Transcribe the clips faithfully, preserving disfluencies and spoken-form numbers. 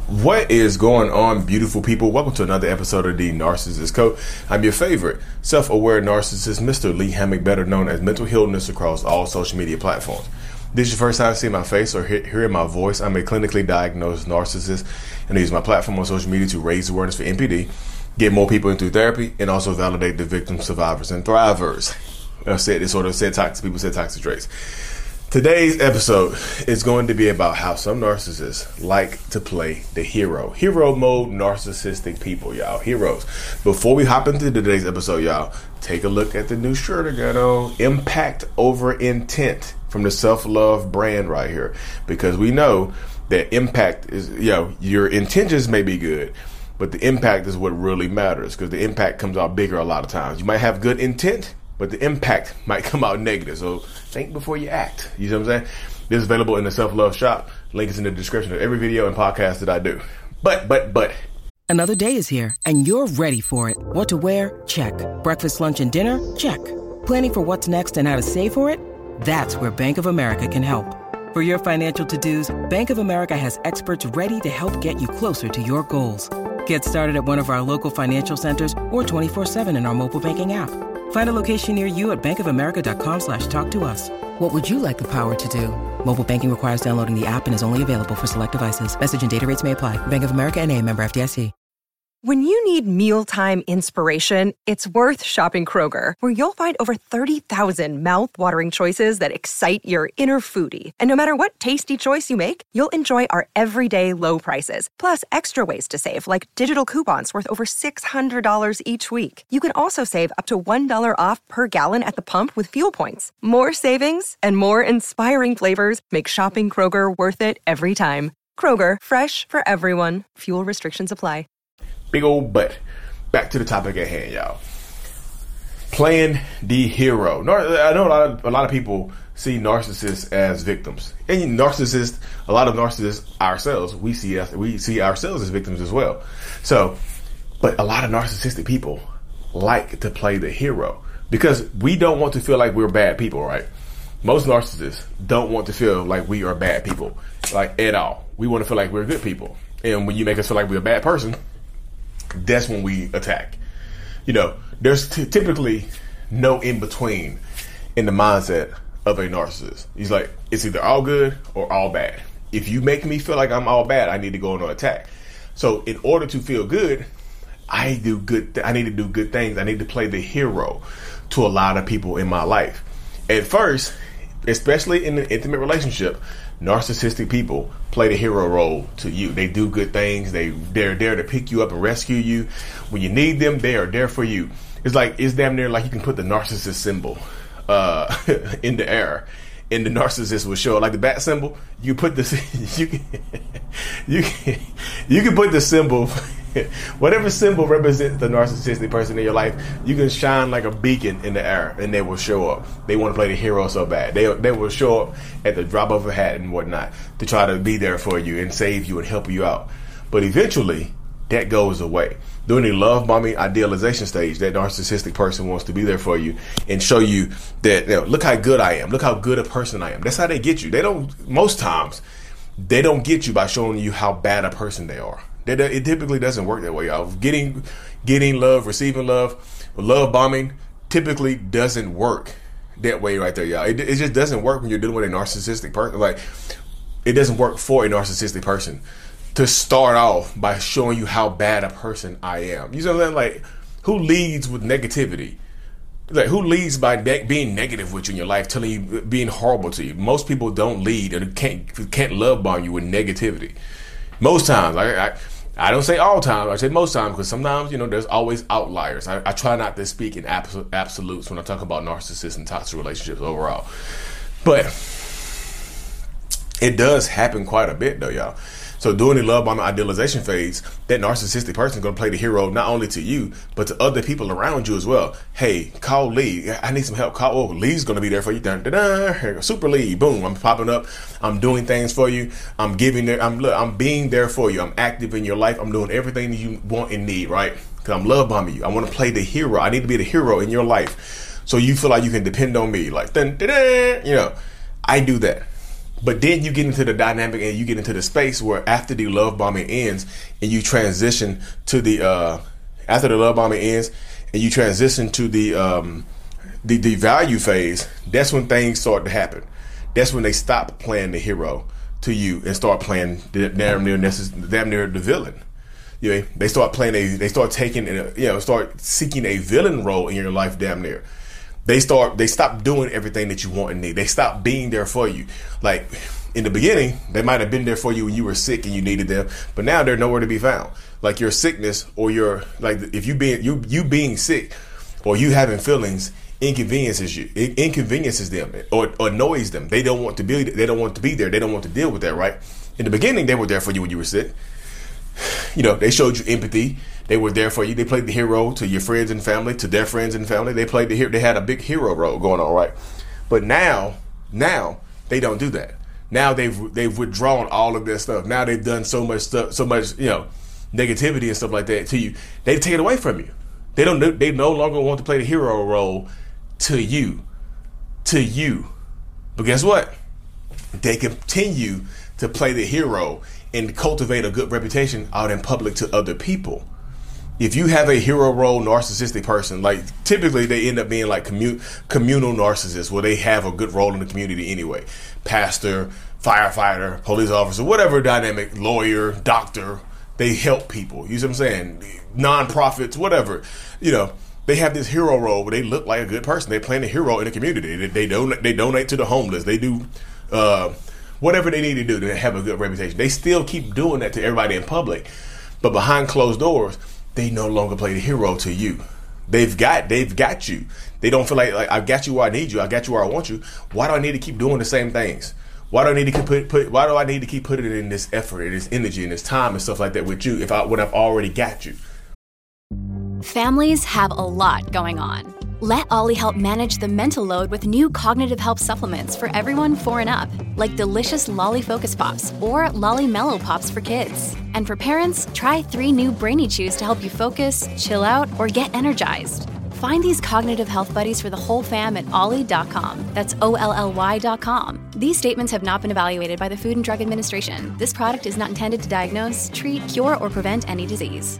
What is going on, beautiful people? Welcome to another episode of The Narcissist Code. I'm your favorite self-aware narcissist, Mister Lee Hammock, better known as Mental Healness across all social media platforms. This is your first time seeing my face or hearing my voice. I'm a clinically diagnosed narcissist, and I use my platform on social media to raise awareness for N P D, get more people into therapy, and also validate the victims, survivors, and thrivers. I've said this sort of said toxic people said toxic traits. Today's episode is going to be about how some narcissists like to play the hero. Hero mode narcissistic people, y'all. Heroes. Before we hop into today's episode, y'all, take a look at the new shirt I got on. Impact over intent from the Self-Love brand right here. Because we know that impact is, you know, your intentions may be good, but the impact is what really matters, because the impact comes out bigger a lot of times. You might have good intent, but the impact might come out negative. So think before you act. You know what I'm saying? This is available in the Self-Love shop. Link is in the description of every video and podcast that I do. But, but, but. Another day is here, and you're ready for it. What to wear? Check. Breakfast, lunch, and dinner? Check. Planning for what's next and how to save for it? That's where Bank of America can help. For your financial to-dos, Bank of America has experts ready to help get you closer to your goals. Get started at one of our local financial centers or twenty-four seven in our mobile banking app. Find a location near you at bankofamerica.com slash talk to us. What would you like the power to do? Mobile banking requires downloading the app and is only available for select devices. Message and data rates may apply. Bank of America N A, member F D I C. When you need mealtime inspiration, it's worth shopping Kroger, where you'll find over thirty thousand mouth-watering choices that excite your inner foodie. And no matter what tasty choice you make, you'll enjoy our everyday low prices, plus extra ways to save, like digital coupons worth over six hundred dollars each week. You can also save up to one dollar off per gallon at the pump with fuel points. More savings and more inspiring flavors make shopping Kroger worth it every time. Kroger, fresh for everyone. Fuel restrictions apply. Big old butt. Back to the topic at hand, y'all. Playing the hero. I know a lot of a lot of people see narcissists as victims, and narcissists, a lot of narcissists ourselves, we see us, we see ourselves as victims as well. So, but a lot of narcissistic people like to play the hero because we don't want to feel like we're bad people, right? Most narcissists don't want to feel like we are bad people, like at all. We want to feel like we're good people, and when you make us feel like we're a bad person, that's when we attack. You know, there's t- typically no in between in the mindset of a narcissist. He's like, it's either all good or all bad. If you make me feel like I'm all bad, I need to go on an attack. So in order to feel good, I do good. Th- I need to do good things. I need to play the hero to a lot of people in my life. At first, especially in an intimate relationship, narcissistic people play the hero role to you. They do good things. They, they're there to pick you up and rescue you. When you need them, they are there for you. It's like, it's damn near like you can put the narcissist symbol uh, in the air, and the narcissist will show it. Like the bat symbol, you put this, you can, you can, you can put the symbol, whatever symbol represents the narcissistic person in your life, you can shine like a beacon in the air, and they will show up. They want to play the hero so bad. They they will show up at the drop of a hat and whatnot to try to be there for you and save you and help you out. But eventually, that goes away. During the love bombing idealization stage, that narcissistic person wants to be there for you and show you that, you know, look how good I am. Look how good a person I am. That's how they get you. They don't, most times, they don't get you by showing you how bad a person they are. It typically doesn't work that way, y'all. Getting, getting love, receiving love, love bombing typically doesn't work that way right there, y'all. It, it just doesn't work when you're dealing with a narcissistic person. Like, it doesn't work for a narcissistic person to start off by showing you how bad a person I am. You know what I'm saying? Like, who leads with negativity? Like, who leads by de- being negative with you in your life, telling you, being horrible to you? Most people don't lead and can't can't love bomb you with negativity. Most times, I, I I don't say all times. I say most times, because sometimes, you know, there's always outliers. I, I try not to speak in abs- absolutes when I talk about narcissists and toxic relationships overall. But it does happen quite a bit, though, y'all. So during the love bombing idealization phase, that narcissistic person is going to play the hero not only to you, but to other people around you as well. Hey, call Lee. I need some help. Call, oh, Lee's going to be there for you. Dun, dun, dun. Super Lee. Boom. I'm popping up. I'm doing things for you. I'm giving there. I'm look, I'm being there for you. I'm active in your life. I'm doing everything that you want and need, right? Because I'm love bombing you. I want to play the hero. I need to be the hero in your life. So you feel like you can depend on me. Like, dun, dun, dun. You know, I do that. But then you get into the dynamic and you get into the space where after the love bombing ends and you transition to the uh, after the love bombing ends and you transition to the um, the the value phase. That's when things start to happen. That's when they stop playing the hero to you and start playing the damn near necess- damn near the villain. You know, they start playing a they start taking a, you know start seeking a villain role in your life damn near. They start, they stop doing everything that you want and need. They stop being there for you. Like in the beginning, they might have been there for you when you were sick and you needed them, but now they're nowhere to be found. Like your sickness or your, like if you being, you, you being sick or you having feelings inconveniences you, it inconveniences them or, or annoys them. They don't want to be, they don't want to be there. They don't want to deal with that, right? In the beginning, they were there for you when you were sick. You know, they showed you empathy. They were there for you. They played the hero to your friends and family, to their friends and family. They played the hero. They had a big hero role going on, right? But now, now they don't do that. Now they've they've withdrawn all of their stuff. Now they've done so much stuff, so much you know, negativity and stuff like that to you. They've taken it away from you. They don't. They no longer want to play the hero role to you, to you. But guess what? They continue to play the hero and cultivate a good reputation out in public to other people. If you have a hero role narcissistic person, like typically they end up being like commun- communal narcissists where they have a good role in the community anyway. Pastor, firefighter, police officer, whatever dynamic, lawyer, doctor, they help people. You see what I'm saying? Non-profits, whatever. You know, they have this hero role where they look like a good person. They're playing a hero in the community. They, they, donate, they donate to the homeless. They do uh, whatever they need to do to have a good reputation. They still keep doing that to everybody in public. But behind closed doors, they no longer play the hero to you. They've got they've got you. They don't feel like, like I've got you where I need you. I got you where I want you. Why do I need to keep doing the same things? Why do I need to keep put, put why do I need to keep putting in this effort and this energy and this time and stuff like that with you if I when I've already got you? Families have a lot going on. Let Ollie help manage the mental load with new cognitive help supplements for everyone four and up, like delicious Lolly Focus Pops or Lolly Mellow Pops for kids. And for parents, try three new Brainy Chews to help you focus, chill out, or get energized. Find these cognitive health buddies for the whole fam at ollie dot com. That's O L L Y dot com. These statements have not been evaluated by the Food and Drug Administration. This product is not intended to diagnose, treat, cure, or prevent any disease.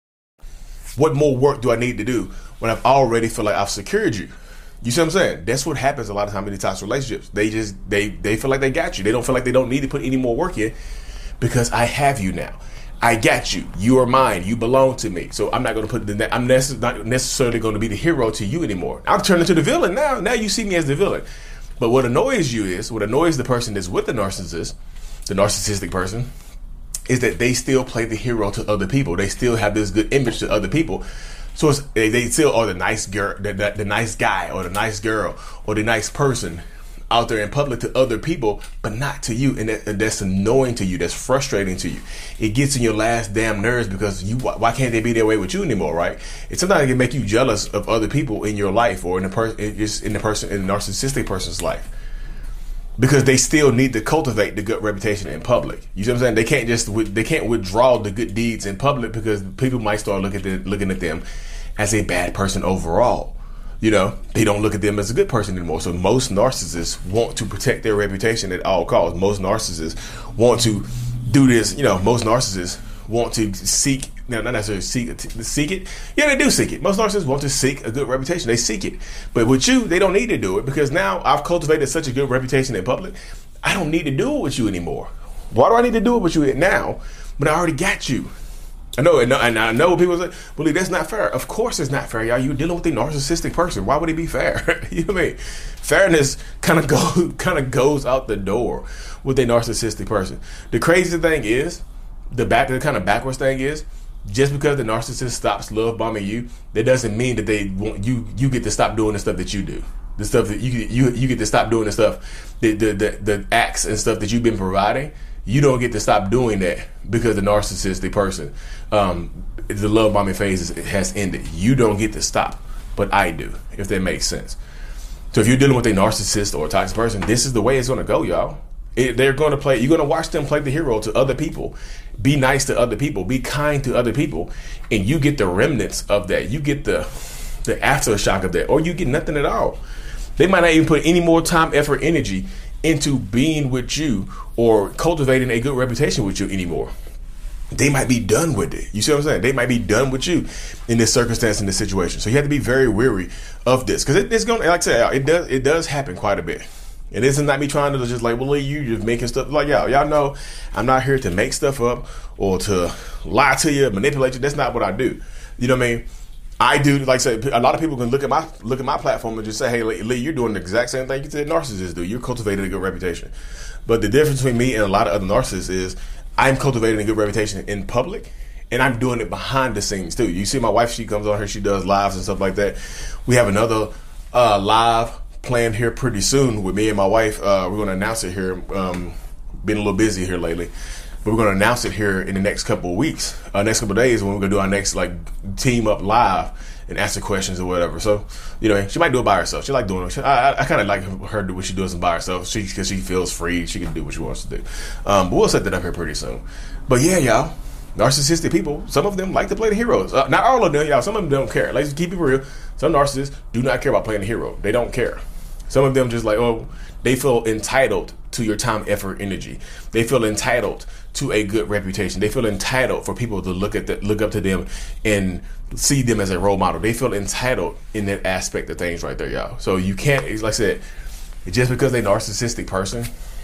What more work do I need to do when I've already feel like I've secured you? You see what I'm saying? That's what happens a lot of times in these toxic relationships. They just, they, they feel like they got you. They don't feel like they don't need to put any more work in because I have you now. I got you. You are mine. You belong to me. So I'm not going to put the, I'm necess- not necessarily going to be the hero to you anymore. I'm turning into the villain now. Now you see me as the villain. But what annoys you is, what annoys the person that's with the narcissist, the narcissistic person, is that they still play the hero to other people. They still have this good image to other people. So it's, they, they still are the nice girl, the, the, the nice guy or the nice girl or the nice person out there in public to other people, but not to you. And, that, and that's annoying to you. That's frustrating to you. It gets in your last damn nerves because you, why can't they be their way with you anymore, right? It sometimes can make you jealous of other people in your life or in the person, just in the person, in the narcissistic person's life. Because they still need to cultivate the good reputation in public. You see what I'm saying? They can't just they can't withdraw the good deeds in public because people might start looking at the, looking at them as a bad person overall. You know, they don't look at them as a good person anymore. So most narcissists want to protect their reputation at all costs. Most narcissists want to do this. You know, most narcissists want to seek, no, not necessarily seek, seek it. Yeah, they do seek it. Most narcissists want to seek a good reputation. They seek it. But with you, they don't need to do it because now I've cultivated such a good reputation in public. I don't need to do it with you anymore. Why do I need to do it with you now when I already got you? I know, and I know people say, well, that's not fair. Of course it's not fair, y'all. You're dealing with a narcissistic person. Why would it be fair? You know what I mean? Fairness kind of go, kind of goes out the door with a narcissistic person. The crazy thing is, the back, the kind of backwards thing is, just because the narcissist stops love bombing you, that doesn't mean that they want you. You get to stop doing the stuff that you do, the stuff that you you you get to stop doing the stuff, the the the, the acts and stuff that you've been providing. You don't get to stop doing that because the narcissistic person, um, the love bombing phase is, has ended. You don't get to stop, but I do, if that makes sense. So if you're dealing with a narcissist or a toxic person, this is the way it's going to go, y'all. It, they're going to play. You're going to watch them play the hero to other people. Be nice to other people. Be kind to other people, and you get the remnants of that. You get the the aftershock of that, or you get nothing at all. They might not even put any more time, effort, energy into being with you or cultivating a good reputation with you anymore. They might be done with it. You see what I'm saying? They might be done with you in this circumstance, in this situation. So you have to be very wary of this, because it, it's going to, like I said, it does it does happen quite a bit. And this is not me trying to just like, well, you just making stuff like y'all. Y'all know I'm not here to make stuff up or to lie to you, manipulate you. That's not what I do. You know what I mean? I do, like I said, a lot of people can look at my look at my platform and just say, hey, Lee, you're doing the exact same thing you said narcissists do. You're cultivating a good reputation. But the difference between me and a lot of other narcissists is I'm cultivating a good reputation in public, and I'm doing it behind the scenes too. You see my wife, she comes on here, she does lives and stuff like that. We have another uh, live planned here pretty soon with me and my wife. Uh, we're going to announce it here. Um, been a little busy here lately, but we're going to announce it here in the next couple of weeks, uh, next couple of days, when we're going to do our next like team up live and answer questions or whatever. So, you know, she might do it by herself. She like doing it. She, I, I, I kind of like her do what she does by herself. She, because she feels free. She can do what she wants to do. Um, but we'll set that up here pretty soon. But yeah, y'all, narcissistic people, some of them like to play the heroes. Uh, not all of them, y'all. Some of them don't care. Let's keep it real. Some narcissists do not care about playing the hero. They don't care. Some of them just like, oh, they feel entitled to your time, effort, energy. They feel entitled to a good reputation. They feel entitled for people to look at the, look up to them and see them as a role model. They feel entitled in that aspect of things right there, y'all. So you can't, like I said, just because a narcissistic person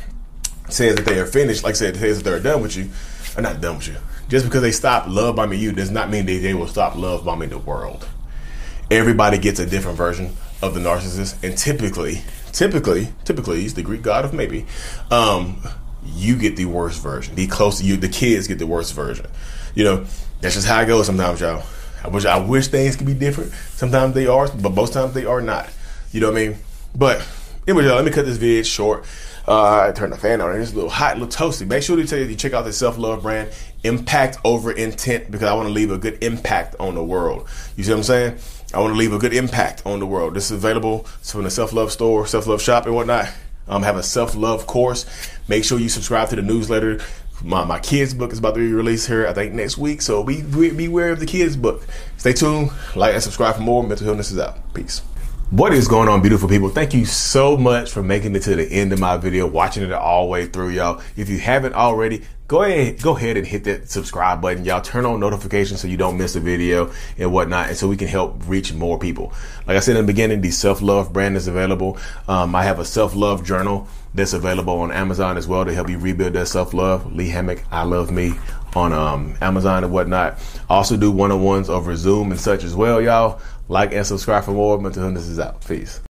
says that they are finished, like I said, says that they're done with you, or not done with you. Just because they stop love bombing you does not mean that they will stop love bombing the world. Everybody gets a different version of the narcissist, and typically, typically, typically, he's the Greek god of maybe. Um, you get the worst version. The close to you, the kids get the worst version. You know, that's just how it goes sometimes, y'all. I wish I wish things could be different. Sometimes they are, but most times they are not. You know what I mean? But anyway, y'all, let me cut this vid short. Uh, I turned the fan on. It's a little hot, a little toasty. Make sure to tell you, you check out the self-love brand, Impact Over Intent, because I want to leave a good impact on the world. You see what I'm saying? I want to leave a good impact on the world. This is available from the self-love store, self-love shop and whatnot. Um, I have a self-love course. Make sure you subscribe to the newsletter. My my kids book is about to be released here, I think, next week. So be, be beware of the kids book. Stay tuned, like and subscribe for more. Mental Healness is out. Peace. What is going on, beautiful people? Thank you so much for making it to the end of my video, watching it all the way through, y'all. If you haven't already, go ahead, go ahead and hit that subscribe button, y'all. Turn on notifications so you don't miss a video and whatnot, and so we can help reach more people. Like I said in the beginning, the self-love brand is available. Um, I have a self-love journal that's available on Amazon as well to help you rebuild that self-love. Lee Hammock, I Love Me, on um, Amazon and whatnot. I also do one-on-ones over Zoom and such as well, y'all. Like and subscribe for more. Mental Healness is out. Peace.